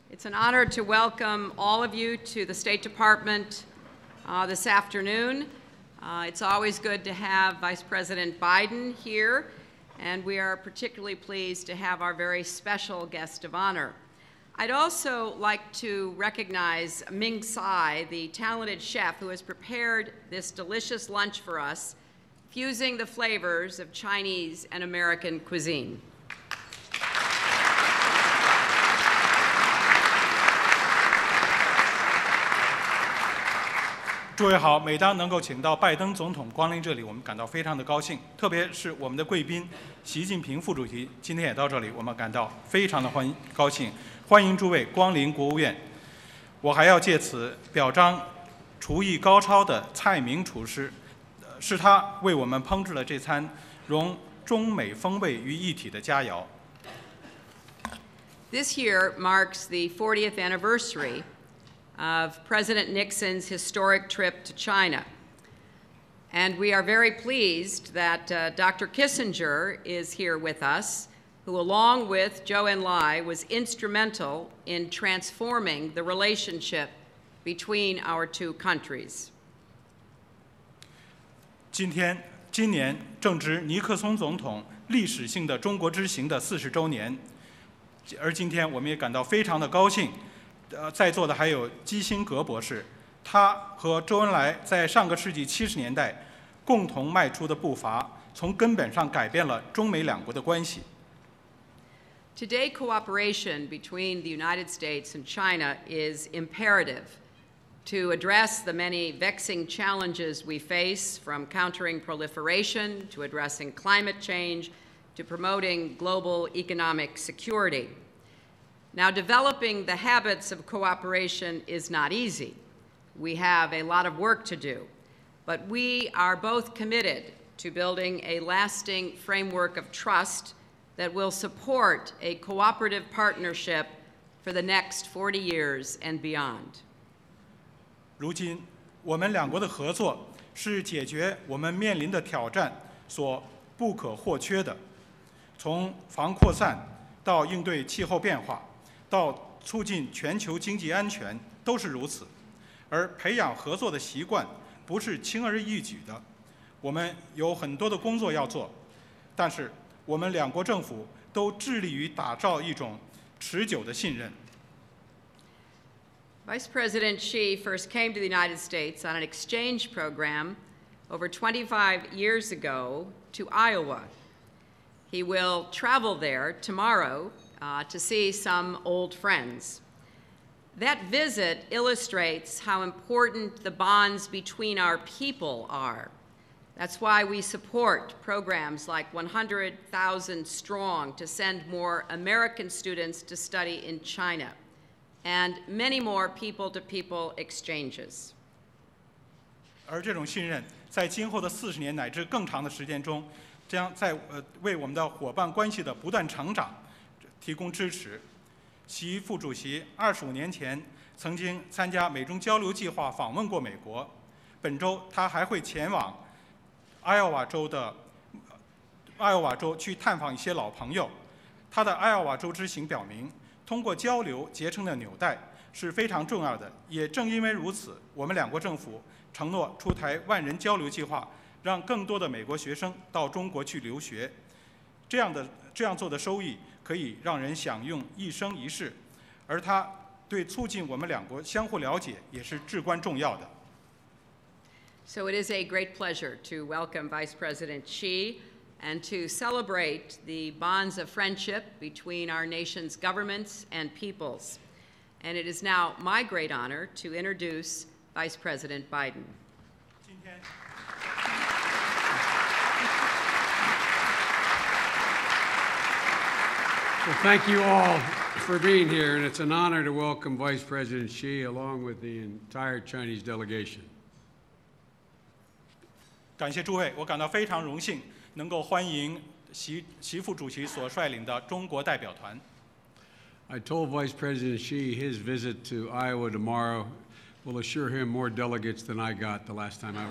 It's an honor to welcome all of you to the State Department this afternoon. It's always good to have Vice President Biden here, and we are particularly pleased to have our very special guest of honor. I'd also like to recognize Ming Tsai, the talented chef who has prepared this delicious lunch for us, fusing the flavors of Chinese and American cuisine. 诸位好，每当能够请到拜登总统光临这里，我们感到非常的高兴。特别是我们的贵宾习近平副主席今天也到这里，我们感到非常的高兴。欢迎诸位光临国务院。我还要借此表彰厨艺高超的蔡明厨师，是他为我们烹制了这餐融中美风味于一体的佳肴。 This year marks the 40th anniversary of President Nixon's historic trip to China. And we are very pleased that Dr. Kissinger is here with us, who along with Zhou Enlai was instrumental in transforming the relationship between our two countries. 今年正值尼克松总统历史性的中国之行的40周年，而今天我们也感到非常的高兴。在座的还有基辛格博士，他和周恩来在上个世纪70年代共同迈出的步伐，从根本上改变了中美两国的关系。 Today, cooperation between the United States and China is imperative to address the many vexing challenges we face, from countering proliferation to addressing climate change to promoting global economic security. Now, developing the habits of cooperation is not easy. We have a lot of work to do, but we are both committed to building a lasting framework of trust that will support a cooperative partnership for the next 40 years and beyond. 如今，我们两国的合作是解决我们面临的挑战所不可或缺的，从防扩散到应对气候变化，到促进全球经济安全都是如此，而培养合作的习惯不是轻而易举的。我们有很多的工作要做，但是我们两国政府都致力于打造一种持久的信任。 Vice President Xi first came to the United States on an exchange program over 25 years ago to Iowa. He will travel there tomorrow to see some old friends. That visit illustrates how important the bonds between our people are. That's why we support programs like 100,000 Strong to send more American students to study in China, and many more people-to-people exchanges. 而这种信任，在今后的40年乃至更长的时间中，将为我们的伙伴关系的不断成长提供支持。习副主席25年前曾经参加美中交流计划访问过美国，本周他还会前往艾奥瓦州去探访一些老朋友。他的艾奥瓦州之行表明，通过交流结成的纽带是非常重要的。也正因为如此，我们两国政府承诺出台万人交流计划，让更多的美国学生到中国去留学。这样做的收益可以让人享用一生一世，而它对促进我们两国相互了解也是至关重要的。 So it is a great pleasure to welcome Vice President Xi and to celebrate the bonds of friendship between our nation's governments and peoples. And it is now my great honor to introduce Vice President Biden. Well, thank you all for being here, and it's an honor to welcome Vice President Xi along with the entire Chinese delegation. 感谢诸位，我感到非常荣幸能够欢迎习副主席所率领的中国代表团。 I told Vice President Xi his visit to Iowa tomorrow will assure him more delegates than I got the last time I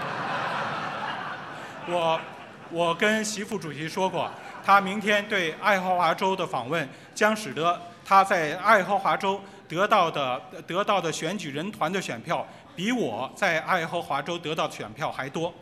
was there. 我跟习副主席说过，他明天对爱荷华州的访问将使得他在爱荷华州得到的选举人团的选票，比我在爱荷华州得到的选票还多。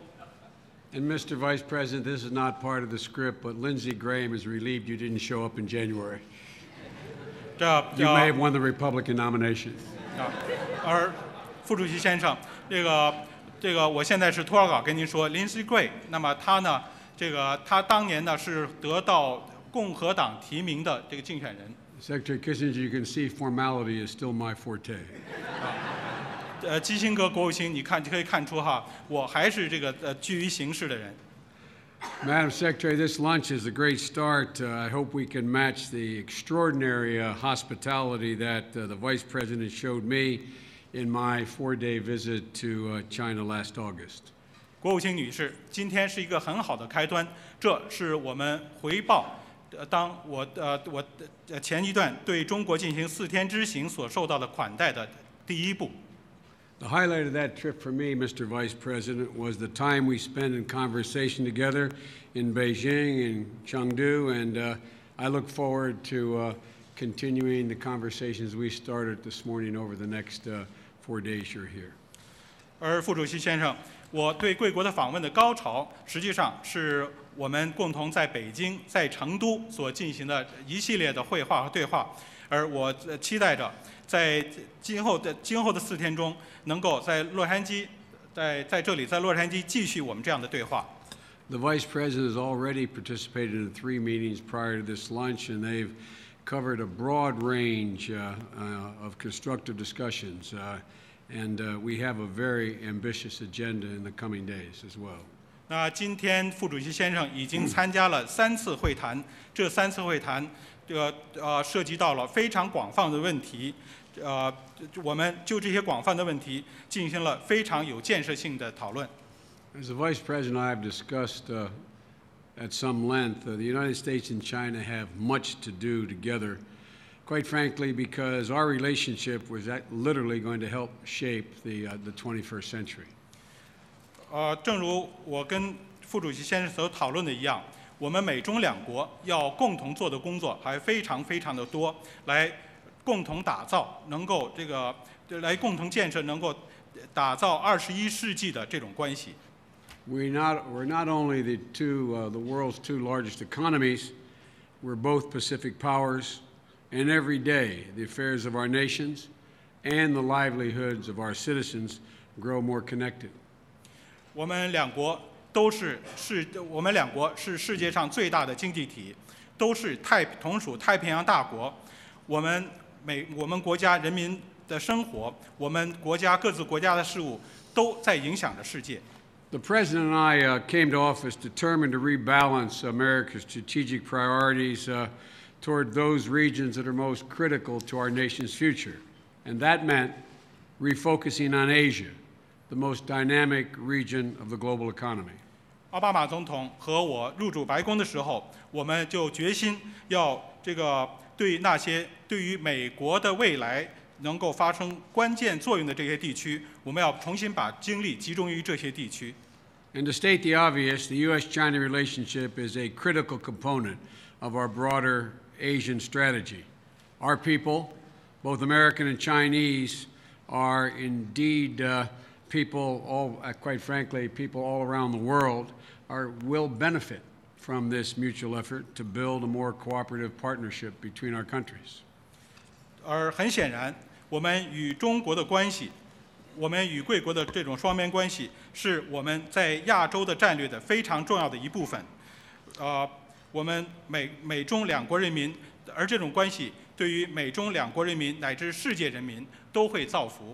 And Mr. Vice President, this is not part of the script, but Lindsey Graham is relieved you didn't show up in January. 这 You may have won the Republican nomination. 而副主席先生，这个，我现在是托尔稿跟您说，Lindsey Graham，那么他呢，他当年呢是得到共和党提名的这个竞选人。 Secretary Kissinger, you can see formality is still my forte. 基辛格国务卿，你可以看出哈，我还是这个居于形式的人。 Madam Secretary, this lunch is a great start. I hope we can match the extraordinary hospitality that the Vice President showed me in my 4-day visit to China last August. 国务卿女士，今天是一个很好的开端，这是我们回报当我前一段对中国进行4天之行所受到的款待的第一步。 The highlight of that trip for me, Mr. Vice President, was the time we spent in conversation together in Beijing and Chengdu, and I look forward to continuing the conversations we started this morning over the next 4 days you're here. 而副主席先生，我对贵国的访问的高潮，实际上是我们共同在北京、在成都所进行的一系列的会话和对话，而我期待着在今后的4天中，能够在洛杉矶，在洛杉矶继续我们这样的对话。 The Vice President has already participated in 3 meetings prior to this lunch, and they've covered a broad range of constructive discussions, and we have a very ambitious agenda in the coming days as well. 那今天副主席先生已经参加了3次会谈，这3次会谈，涉及到了非常广泛的问题，我们就这些广泛的问题进行了非常有建设性的讨论。 As the Vice President and I have discussed at some length, the United States and China have much to do together, quite frankly, because our relationship was literally going to help shape the 21st century. 正如我跟副主席先生所讨论的一样，我们美中2国要共同做的工作还非常非常的多，来共同打造，来共同建设，能够打造21世纪的这种关系。 We're not only the world's 2 largest economies, we're both Pacific powers, and every day the affairs of our nations and the livelihoods of our citizens grow more connected. 我们2国是世界上最大的经济体，都是同属太平洋大国。我们国家人民的生活，我们各自国家的事务，都在影响着世界。 The President and I came to office determined to rebalance America's strategic priorities toward those regions that are most critical to our nation's future. And that meant refocusing on Asia, the most dynamic region of the global economy. 奥巴马总统和我入主白宫的时候，我们就决心要对那些对于美国的未来能够发生关键作用的这些地区，我们要重新把精力集中于这些地区。 And to state the obvious, the U.S.-China relationship is a critical component of our broader Asian strategy. Our people, both American and Chinese, are indeed people, quite frankly, people all around the world will benefit from this mutual effort to build a more cooperative partnership between our countries. 而很显然，我们与中国的关系，我们与贵国的这种双边关系，是我们在亚洲的战略的非常重要的一部分。我们美中2国人民，而这种关系对于美中2国人民乃至世界人民都会造福。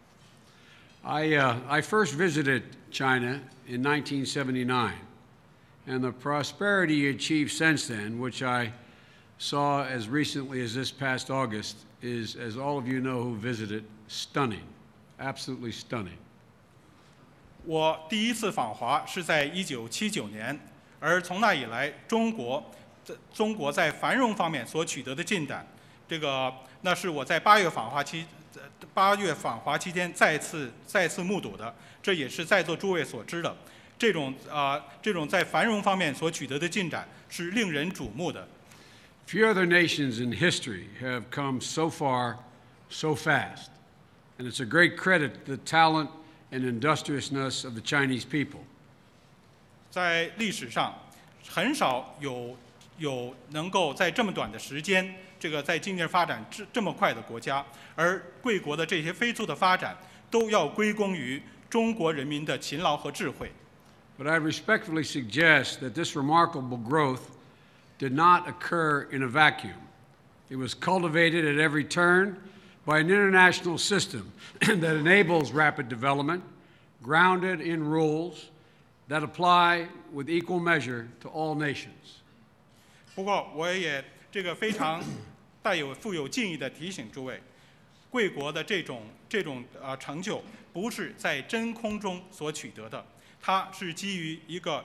I first visited China in 1979, and the prosperity achieved since then, which I saw as recently as this past August, is, as all of you know who visited, stunning, absolutely stunning. 我第一次访华是在1979年，而从那以来，中国在繁荣方面所取得的进展，那是我在8月访华期间再次目睹的，这也是在座诸位所知的。这种在繁荣方面所取得的进展是令人瞩目的。 Few other nations in history have come so far so fast, and it's a great credit to the talent and industriousness of the Chinese people. 在历史上，很少有能够在这么短的时间，在经济发展这么快的国家，而贵国的这些飞速的发展，都要归功于中国人民的勤劳和智慧。 But I respectfully suggest that this remarkable growth did not occur in a vacuum. It was cultivated at every turn by an international system that enables rapid development, grounded in rules that apply with equal measure to all nations. 不过，我也非常富有敬意地提醒诸位，贵国的这种成就，不是在真空中所取得的，它是基于一个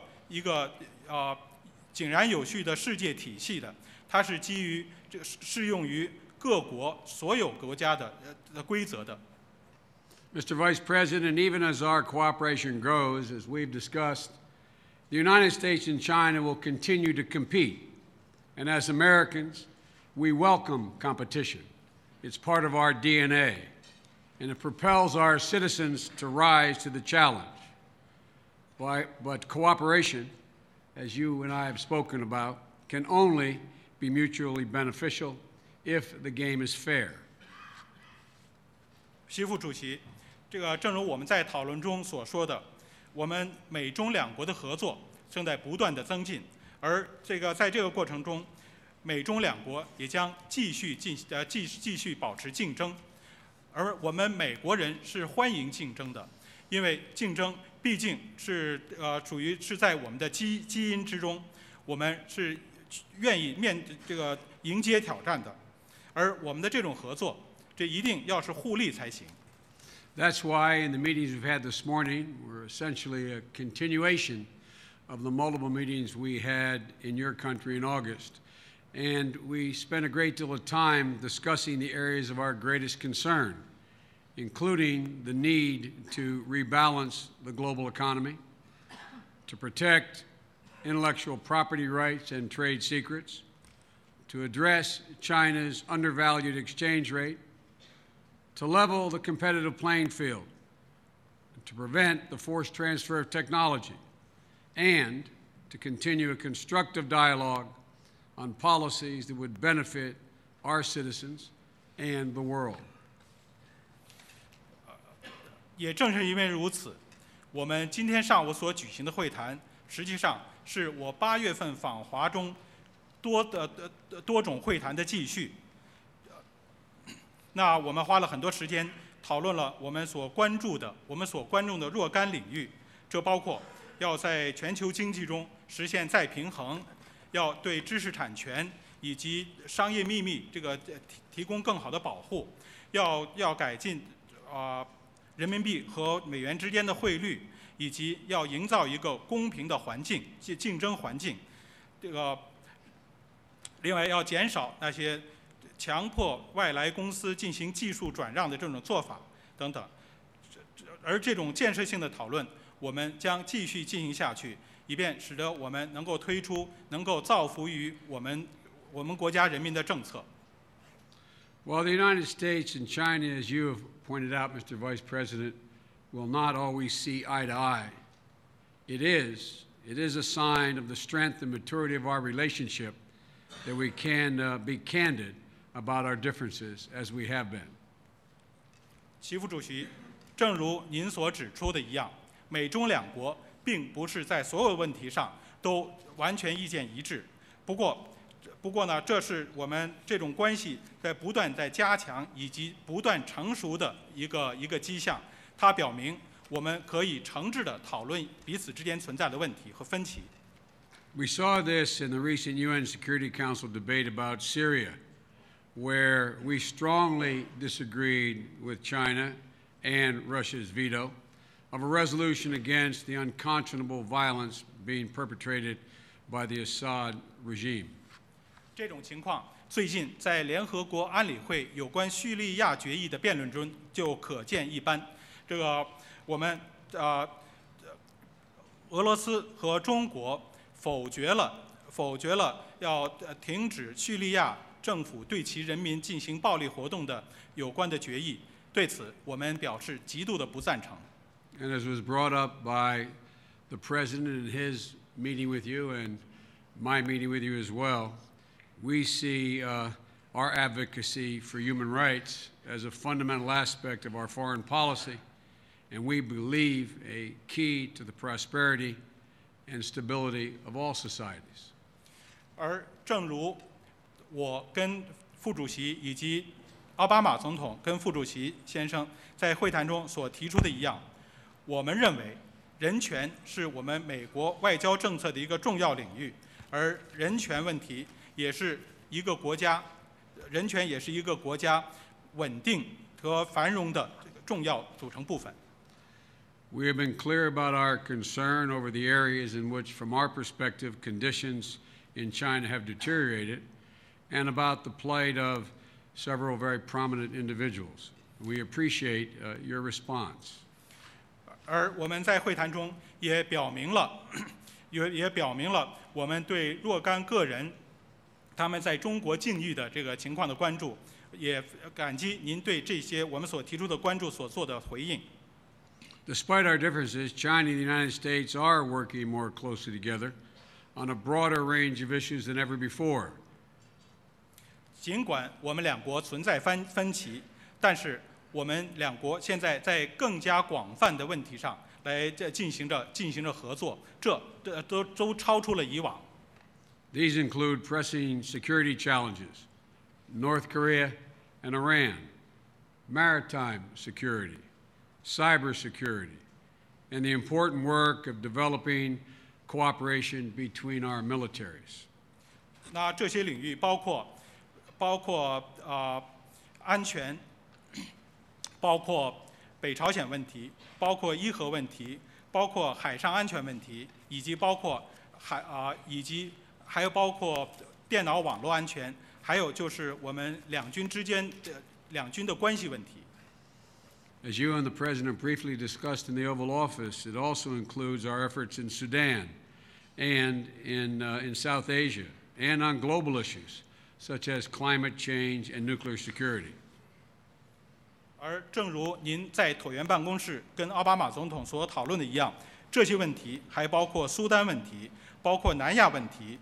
井然有序的世界体系的，它是基于适用于各国所有国家的规则的。 Mr. Vice President, even as our cooperation grows, as we've discussed, the United States and China will continue to compete. And as Americans, we welcome competition. It's part of our DNA, and it propels our citizens to rise to the challenge. But cooperation, as you and I have spoken about, can only be mutually beneficial if the game is fair. 习副主席，正如我们在讨论中所说的，我们美中两国的合作正在不断的增进，而在这个过程中，美中两国也将继续保持竞争，而我们美国人是欢迎竞争的，因为竞争毕竟是是在我们的基因之中，我们是愿意迎接挑战的，而我们的这种合作，这一定要是互利才行。 That's why in the meetings we've had this morning, we're essentially a continuation of the multiple meetings we had in your country in August. And we spent a great deal of time discussing the areas of our greatest concern, including the need to rebalance the global economy, to protect intellectual property rights and trade secrets, to address China's undervalued exchange rate, to level the competitive playing field, to prevent the forced transfer of technology, and to continue a constructive dialogue on policies that would benefit our citizens and the world. 也正是因为如此，我们今天上午所举行的会谈，实际上是我8月份访华中多种会谈的继续。那我们花了很多时间讨论了我们所关注的若干领域，这包括要在全球经济中实现再平衡，要对知识产权以及商业秘密提供更好的保护，要改进人民币和美元之间的汇率，以及要营造一个公平的竞争环境。另外要减少那些强迫外来公司进行技术转让的这种做法等等。而这种建设性的讨论，我们将继续进行下去，以便使得我们能够推出能够造福于我们国家人民的政策。 While the United States and China, as you have pointed out, Mr. Vice President, will not always see eye to eye, it is a sign of the strength and maturity of our relationship that we can be candid about our differences as we have been. 习副主席，正如您所指出的一样，美中两国并不是在所有问题上都完全意见一致。不过呢，这是我们这种关系不断在加强以及不断成熟的一个迹象。它表明我们可以诚挚地讨论彼此之间存在的问题和分歧。 We saw this in the recent UN Security Council debate about Syria, where we strongly disagreed with China and Russia's veto of a resolution against the unconscionable violence being perpetrated by the Assad regime. 这种情况最近在联合国安理会有关叙利亚决议的辩论中就可见一斑。我们俄罗斯和中国否否决了要停止叙利亚政府对其人民进行暴力活动的有关的决议。对此，我们表示极度的不赞成。 And as was brought up by the President in his meeting with you and my meeting with you as well, we see our advocacy for human rights as a fundamental aspect of our foreign policy, and we believe a key to the prosperity and stability of all societies. 而正如我跟副主席以及奥巴马总统跟副主席先生在会谈中所提出的一样，我们认为人权是我们美国外交政策的一个重要领域，而人权问题也是一个国家稳定和繁荣的重要组成部分。 We have been clear about our concern over the areas in which, from our perspective, conditions in China have deteriorated, and about the plight of several very prominent individuals. We appreciate your response. 而我们在会谈中也表明了我们对若干个人他们在中国境遇的这个情况的关注，也感激您对这些我们所提出的关注所做的回应。 Despite our differences, China and the United States are working more closely together on a broader range of issues than ever before. 尽管我们两国存在分歧，但是我们两国现在在更加广泛的问题上来进行着合作，这都超出了以往。 These include pressing security challenges, North Korea and Iran, maritime security, cybersecurity, and the important work of developing cooperation between our militaries. 那这些领域包括安全，包括北朝鲜问题，包括伊核问题，包括海上安全问题，以及还有包括电脑网络安全，还有就是我们两军的关系问题。 As you and the President briefly discussed in the Oval Office, it also includes our efforts in Sudan and in South Asia and on global issues such as climate change and nuclear security. 而正如您在椭圆办公室跟奥巴马总统所讨论的一样，这些问题还包括苏丹问题，包括南亚问题，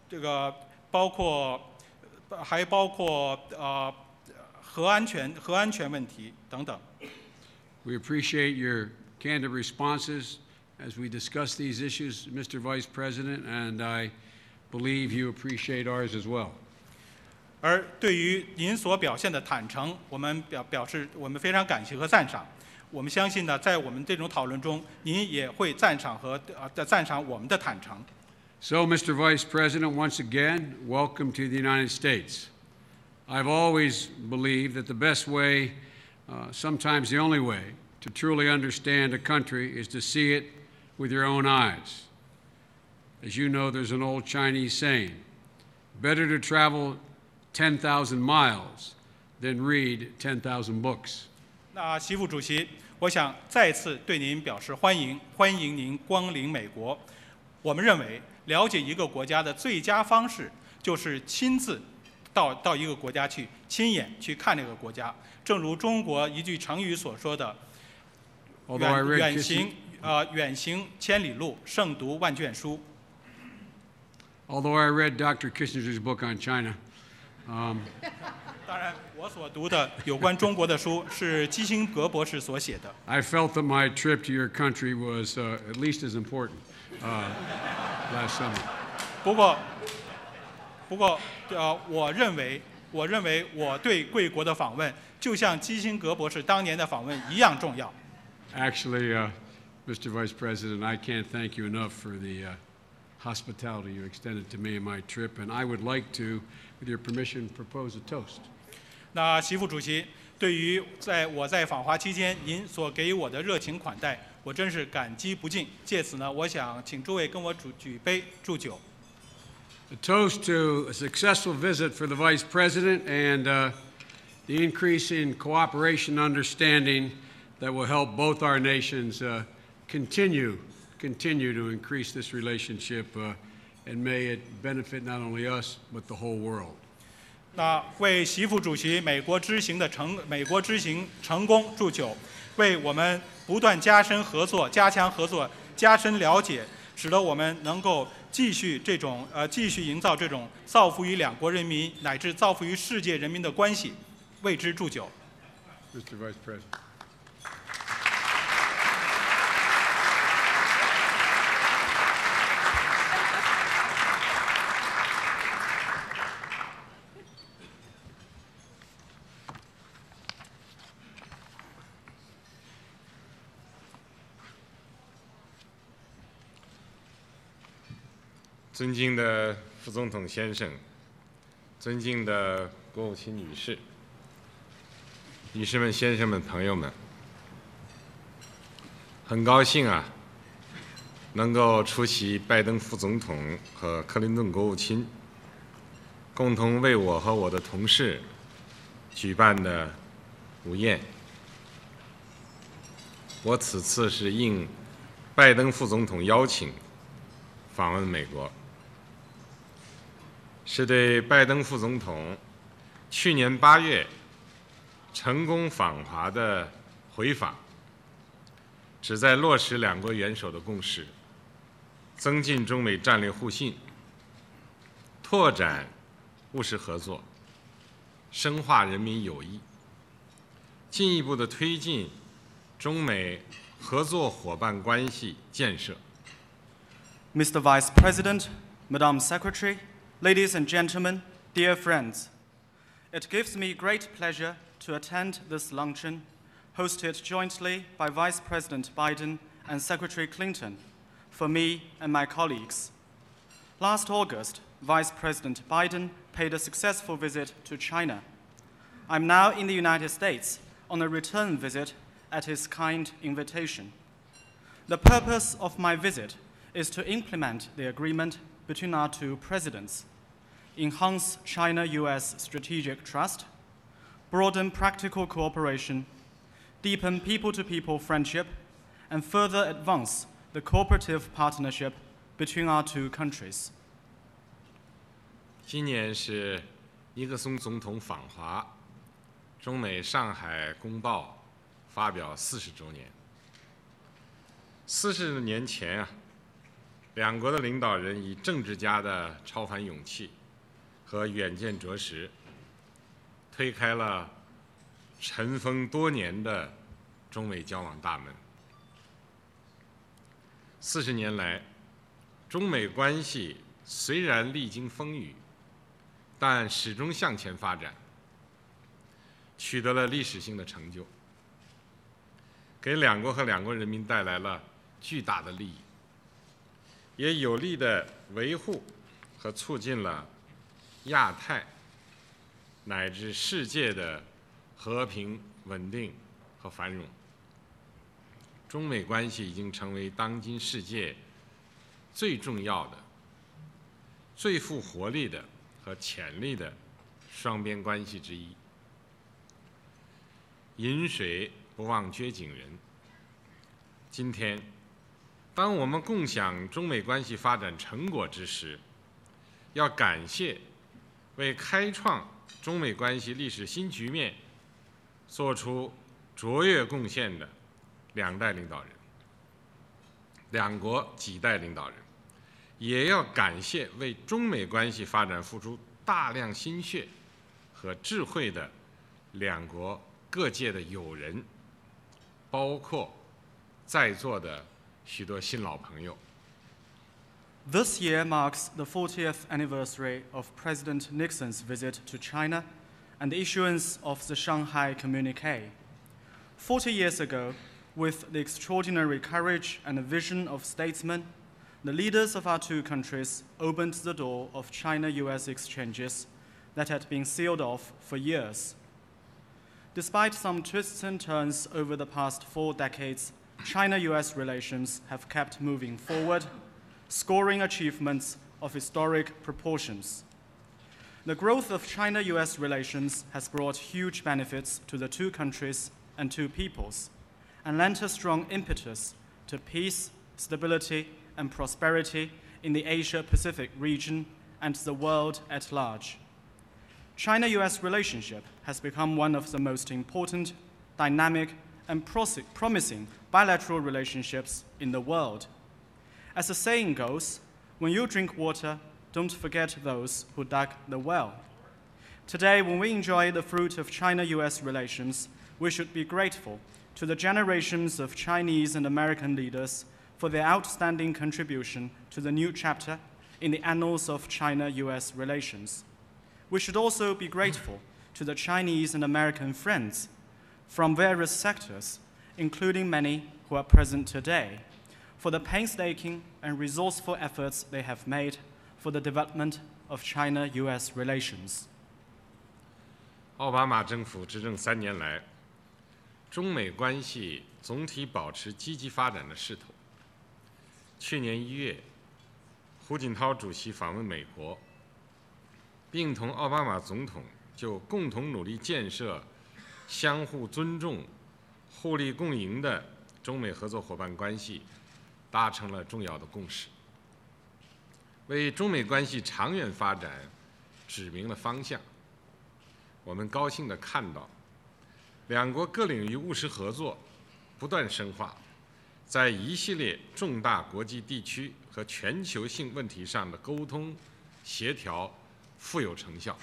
还包括核安全问题等等。 We appreciate your candid responses as we discuss these issues, Mr. Vice President, and I believe you appreciate ours as well. 而对于您所表现的坦诚，我们表示我们非常感谢和赞赏。我们相信呢，在我们这种讨论中，您也会赞赏我们的坦诚。 So, Mr. Vice President, once again, welcome to the United States. I've always believed that the best way, sometimes the only way, to truly understand a country is to see it with your own eyes. As you know, there's an old Chinese saying, better to travel 10,000 miles than read 10,000 books. 那习副主席，我想再次对您表示欢迎，欢迎您光临美国。我们认为，了解一个国家的最佳方式就是亲自到一个国家去，亲眼去看这个国家。正如中国一句成语所说的“远行千里路，胜读万卷书”。 Although I read Dr. Kissinger's book on China. 当然，我所读的有关中国的书是基辛格博士所写的。 I felt that my trip to your country was at least as important last summer. 不过，我认为我对贵国的访问，就像基辛格博士当年的访问一样重要。 Actually, Mr. Vice President, I can't thank you enough for the hospitality you extended to me in my trip, and I would like to, with your permission, propose a toast. 那习副主席，对于我在访华期间您所给予我的热情款待，我真是感激不尽。借此呢，我想请诸位跟我举杯祝酒。 A toast to a successful visit for the Vice President and the increase in cooperation and understanding that will help both our nations continue to increase this relationship and may it benefit not only us, but the whole world. 那为习副主席美国之行成功祝酒，为我们不断加深合作、加强合作、加深了解，使得我们能够继续营造这种造福于两国人民乃至造福于世界人民的关系，为之祝酒。 Mr. Vice President. 尊敬的副总统先生，尊敬的国务卿女士、女士们、先生们、朋友们，很高兴能够出席拜登副总统和克林顿国务卿共同为我和我的同事举办的午宴。我此次是应拜登副总统邀请访问美国。是对拜登副总统去年8月成功访华的回访，旨在落实两国元首的共识，增进中美战略互信，拓展务实合作，深化人民友谊，进一步地推进中美合作伙伴关系建设。 Mr. Vice President, Madam Secretary, ladies and gentlemen, dear friends, it gives me great pleasure to attend this luncheon hosted jointly by Vice President Biden and Secretary Clinton for me and my colleagues. Last August, Vice President Biden paid a successful visit to China. I'm now in the United States on a return visit at his kind invitation. The purpose of my visit is to implement the agreement between our two presidents, enhance China-US strategic trust, broaden practical cooperation, deepen people-to-people friendship, and further advance the cooperative partnership between our two countries. 今年是尼克松总统访华，中美上海公报发表40周年。40年前两国的领导人以政治家的超凡勇气和远见卓识，推开了尘封多年的中美交往大门。40年来，中美关系虽然历经风雨，但始终向前发展，取得了历史性的成就，给两国和两国人民带来了巨大的利益，也有力地维护和促进了亚太乃至世界的和平、稳定和繁荣。中美关系已经成为当今世界最重要的、最富活力的和潜力的双边关系之一。饮水不忘掘井人。今天，当我们共享中美关系发展成果之时，要感谢为开创中美关系历史新局面做出卓越贡献的两代领导人、两国几代领导人，也要感谢为中美关系发展付出大量心血和智慧的两国各界的友人，包括在座的许多新老朋友。 This year marks the 40th anniversary of President Nixon's visit to China and the issuance of the Shanghai Communique. 40 years ago, with the extraordinary courage and vision of statesmen, the leaders of our two countries opened the door of China-US exchanges that had been sealed off for years. Despite some twists and turns over the past 4 decades, China-US relations have kept moving forward, scoring achievements of historic proportions. The growth of China-US relations has brought huge benefits to the two countries and two peoples, and lent a strong impetus to peace, stability, and prosperity in the Asia-Pacific region and the world at large. China-US relationship has become one of the most important, dynamic, and promising bilateral relationships in the world. As the saying goes, when you drink water, don't forget those who dug the well. Today, when we enjoy the fruit of China-US relations, we should be grateful to the generations of Chinese and American leaders for their outstanding contribution to the new chapter in the annals of China-US relations. We should also be grateful to the Chinese and American friends from various sectors, including many who are present today, for the painstaking and resourceful efforts they have made for the development of China-US relations. 奥巴马政府执政3年来，中美关系总体保持积极发展的势头。去年1月，胡锦涛主席访问美国，并同奥巴马总统就共同努力建设相互尊重、互利共赢的中美合作伙伴关系达成了重要的共识，为中美关系长远发展指明了方向。我们高兴地看到，两国各领域务实合作不断深化，在一系列重大国际地区和全球性问题上的沟通协调富有成效。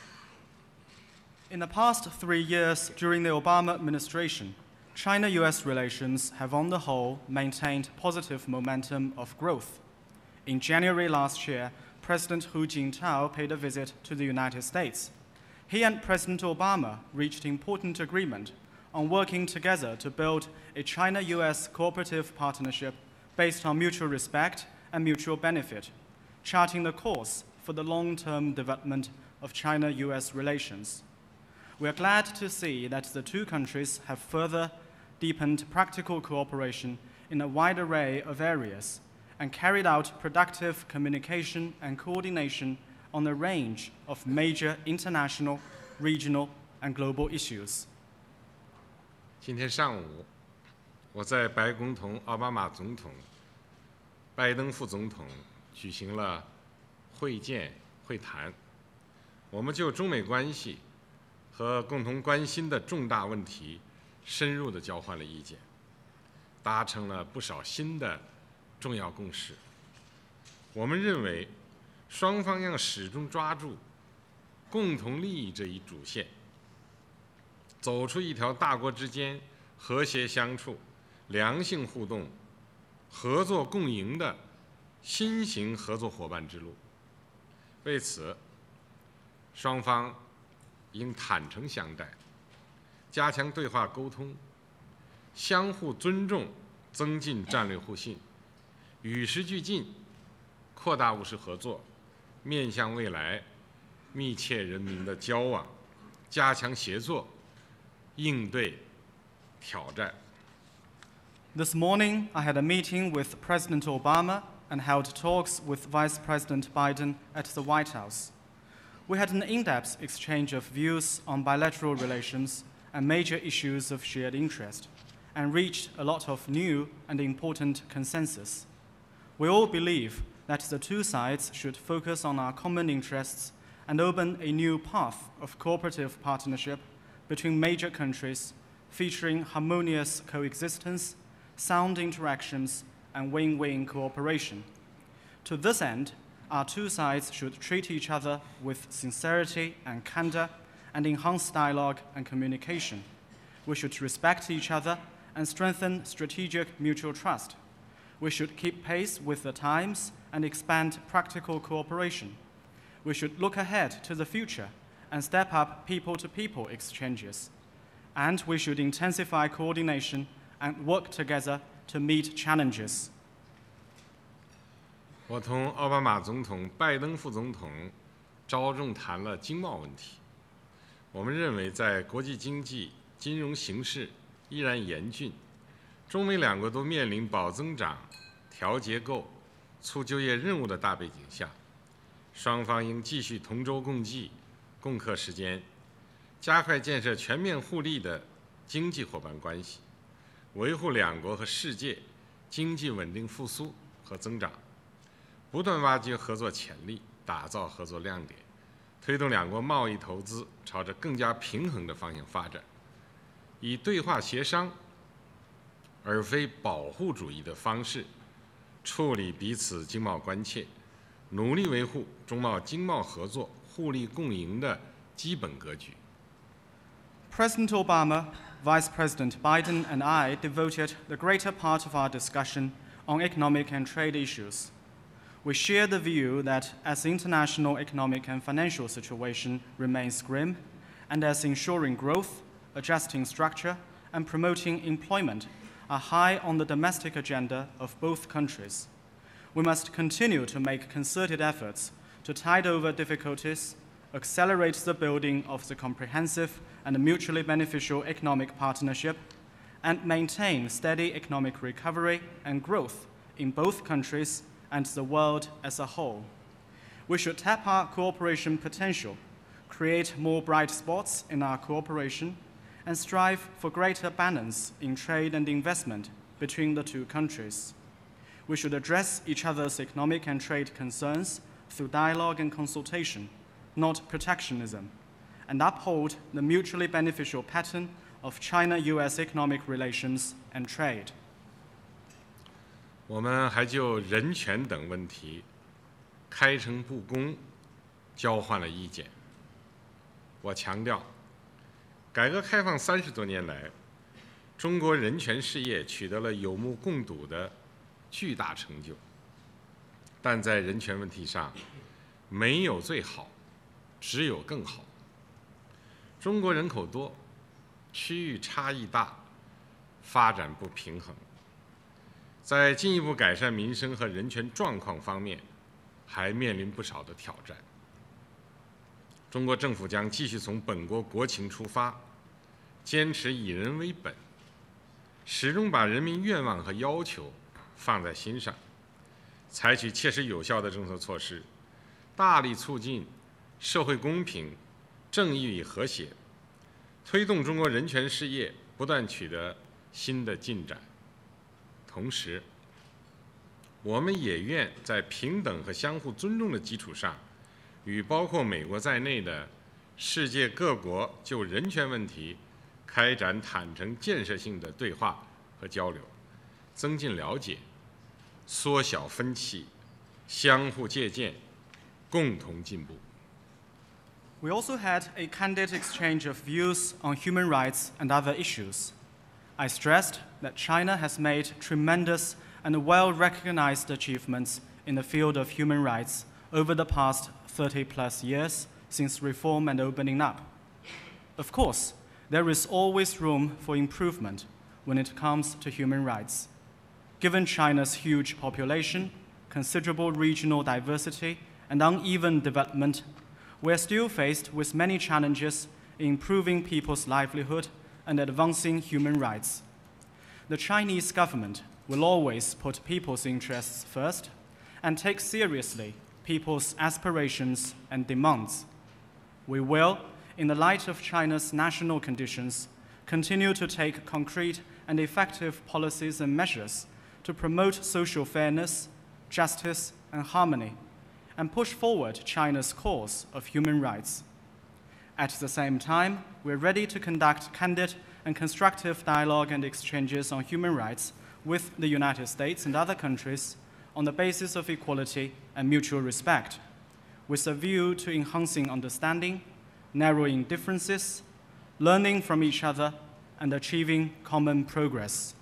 In the past 3 years during the Obama administration, China-US relations have on the whole maintained positive momentum of growth. In January last year, President Hu Jintao paid a visit to the United States. He and President Obama reached important agreement on working together to build a China-US cooperative partnership based on mutual respect and mutual benefit, charting the course for the long-term development of China-US relations. We are glad to see that the two countries have further deepened practical cooperation in a wide array of areas and carried out productive communication and coordination on a range of major international, regional, and global issues. 今天上午，我在白宫同奥巴马总统、拜登副总统举行了会见会谈，我们就中美关系和共同关心的重大问题深入地交换了意见，达成了不少新的重要共识。我们认为，双方要始终抓住共同利益这一主线，走出一条大国之间和谐相处、良性互动、合作共赢的新型合作伙伴之路。为此，双方应坦诚相待，加强对话沟通，相互尊重，增进战略互信，与时俱进，扩大务实合作，面向未来，密切人民的交往，加强协作，应对挑战。 This morning, I had a meeting with President Obama and held talks with Vice President Biden at the White House. We had an in-depth exchange of views on bilateral relations and major issues of shared interest, and reached a lot of new and important consensus. We all believe that the two sides should focus on our common interests and open a new path of cooperative partnership between major countries, featuring harmonious coexistence, sound interactions, and win-win cooperation. To this end, our two sides should treat each other with sincerity and candor and enhance dialogue and communication. We should respect each other and strengthen strategic mutual trust. We should keep pace with the times and expand practical cooperation. We should look ahead to the future and step up people-to-people exchanges. And we should intensify coordination and work together to meet challenges. 我同奥巴马总统、拜登副总统着重谈了经贸问题。我们认为，在国际经济、金融形势依然严峻，中美两国都面临保增长、调结构、促就业任务的大背景下，双方应继续同舟共济、共克时艰，加快建设全面互利的经济伙伴关系，维护两国和世界经济稳定复苏和增长， 不断挖掘合作潜力，打造合作亮点，推动两国贸易投资朝着更加平衡的方向发展，以对话协商而非保护主义的方式处理彼此经贸关切，努力维护中贸经贸合作互利共赢的基本格局。 President Obama, Vice President Biden, and I devoted the greater part of our discussion on economic and trade issues. We share the view that as the international economic and financial situation remains grim, and as ensuring growth, adjusting structure, and promoting employment are high on the domestic agenda of both countries, we must continue to make concerted efforts to tide over difficulties, accelerate the building of the comprehensive and mutually beneficial economic partnership, and maintain steady economic recovery and growth in both countries and the world as a whole. We should tap our cooperation potential, create more bright spots in our cooperation, and strive for greater balance in trade and investment between the two countries. We should address each other's economic and trade concerns through dialogue and consultation, not protectionism, and uphold the mutually beneficial pattern of China-US economic relations and trade. 我们还就人权等问题开诚布公交换了意见。我强调，改革开放30多年来，中国人权事业取得了有目共睹的巨大成就，但在人权问题上，没有最好，只有更好。中国人口多，区域差异大，发展不平衡。在进一步改善民生和人权状况方面，还面临不少的挑战。中国政府将继续从本国国情出发，坚持以人为本，始终把人民愿望和要求放在心上，采取切实有效的政策措施，大力促进社会公平、正义与和谐，推动中国人权事业不断取得新的进展。同时，我们也愿在平等和相互尊重的基础上，与包括美国在内的世界各国就人权问题开展坦诚建设性的对话和交流，增进了解，缩小分歧，相互借鉴，共同进步。 We also had a candid exchange of views on human rights and other issues. I stressed that China has made tremendous and well-recognized achievements in the field of human rights over the past 30-plus years since reform and opening up. Of course, there is always room for improvement when it comes to human rights. Given China's huge population, considerable regional diversity, and uneven development, we are still faced with many challenges in improving people's livelihood and advancing human rights. The Chinese government will always put people's interests first and take seriously people's aspirations and demands. We will, in the light of China's national conditions, continue to take concrete and effective policies and measures to promote social fairness, justice, and harmony, and push forward China's cause of human rights. At the same time, we're ready to conduct candid and constructive dialogue and exchanges on human rights with the United States and other countries on the basis of equality and mutual respect, with a view to enhancing understanding, narrowing differences, learning from each other, and achieving common progress.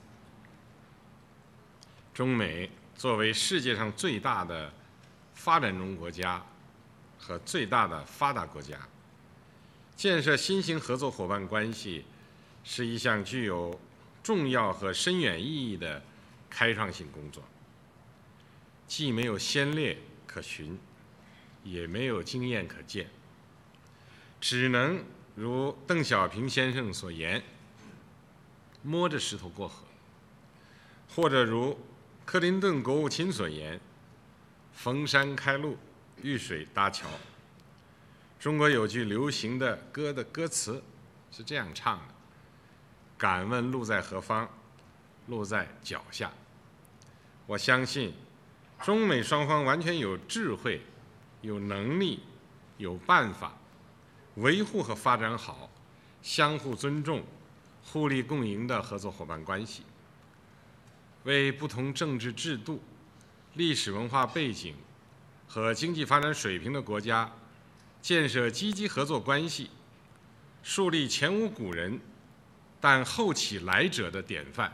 中美作为世界上最大的发展中国家和最大的发达国家，建设新型合作伙伴关系是一项具有重要和深远意义的开创性工作，既没有先例可循，也没有经验可见，只能如邓小平先生所言，摸着石头过河，或者如克林顿国务卿所言，逢山开路，遇水搭桥。中国有句流行的歌的歌词是这样唱的：敢问路在何方，路在脚下。我相信中美双方完全有智慧、有能力、有办法维护和发展好相互尊重、互利共赢的合作伙伴关系，为不同政治制度、历史文化背景和经济发展水平的国家建设积极合作关系，树立前无古人但后起来者的典范。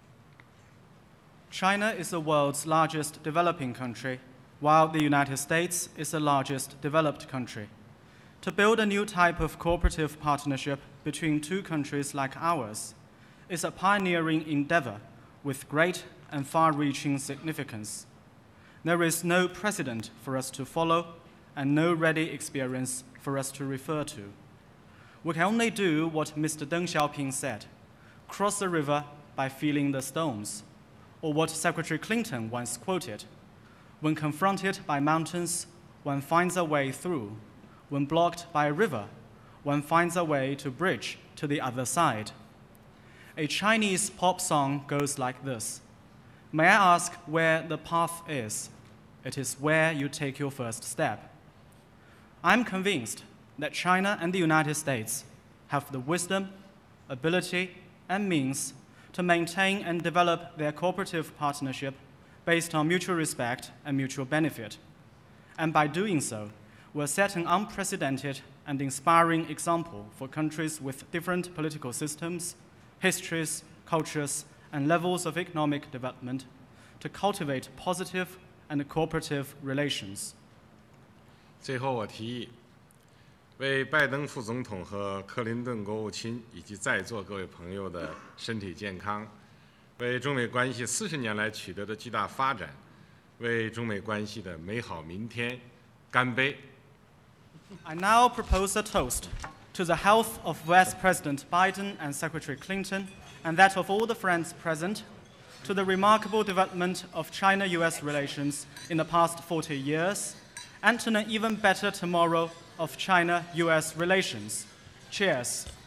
China is the world's largest developing country, while the United States is the largest developed country. To build a new type of cooperative partnership between two countries like ours is a pioneering endeavor with great and far-reaching significance. There is no precedent for us to follow and no ready experience for us to refer to. We can only do what Mr. Deng Xiaoping said, cross the river by feeling the stones, or what Secretary Clinton once quoted, when confronted by mountains, one finds a way through. When blocked by a river, one finds a way to bridge to the other side. A Chinese pop song goes like this. May I ask where the path is? It is where you take your first step. I'm convinced that China and the United States have the wisdom, ability, and means to maintain and develop their cooperative partnership based on mutual respect and mutual benefit. And by doing so, we'll set an unprecedented and inspiring example for countries with different political systems, histories, cultures, and levels of economic development to cultivate positive and cooperative relations. 最后，我提议，为拜登副总统和克林顿国务卿以及在座各位朋友的身体健康，为中美关系40年来取得的巨大发展，为中美关系的美好明天干杯！ I now propose a toast to the health of Vice President Biden and Secretary Clinton, and that of all the friends present, to the remarkable development of China-US relations in the past 40 years, and to an even better tomorrow of China-US relations. Cheers.